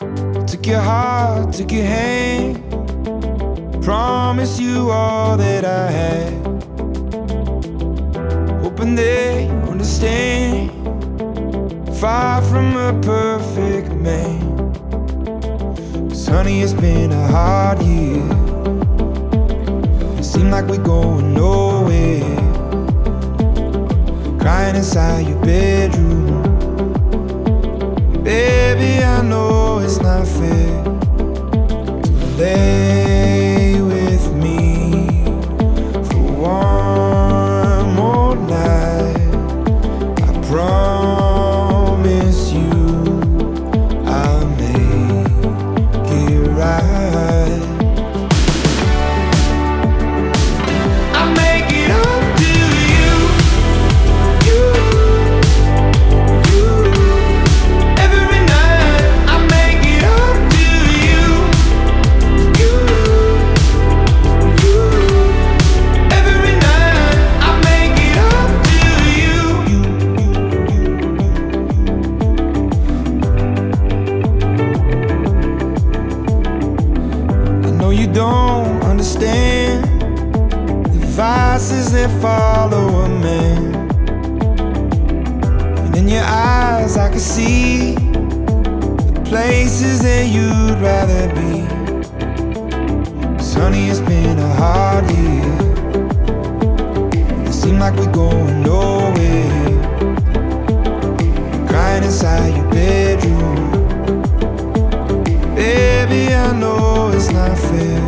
Took your heart, took your hand, promised you all that I had, hoping that you understand. Far from a perfect man, 'cause honey, it's been a hard year. It seemed like we're going nowhere, crying inside your bedroom. Baby, I know it's not fair to lay with me for one more night. I promise you I'll make it right. I'll make it up to you, you, you. Every night I'll make it up to you, you, you. Every night I'll make it up to you, you, I know you don't understand the vices that follow a man, and in your eyes I can see the places that you'd rather be. 'Cause honey, it's been a hard year. It seems like we're going nowhere, crying inside your bedroom. Baby, I know it's not fair.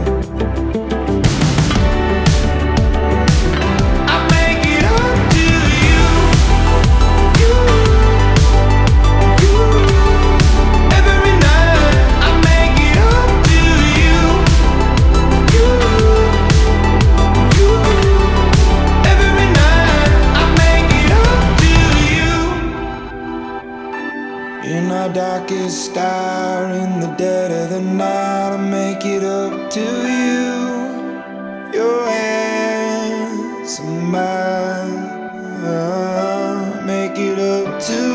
I'll make it up to you, you, you. Every night I'll make it up to you, you, you. Every night I'll make it up to you. In our darkest hour, in the dead of the night, I'll make it up to you. Your hands are mine. I'll make it up to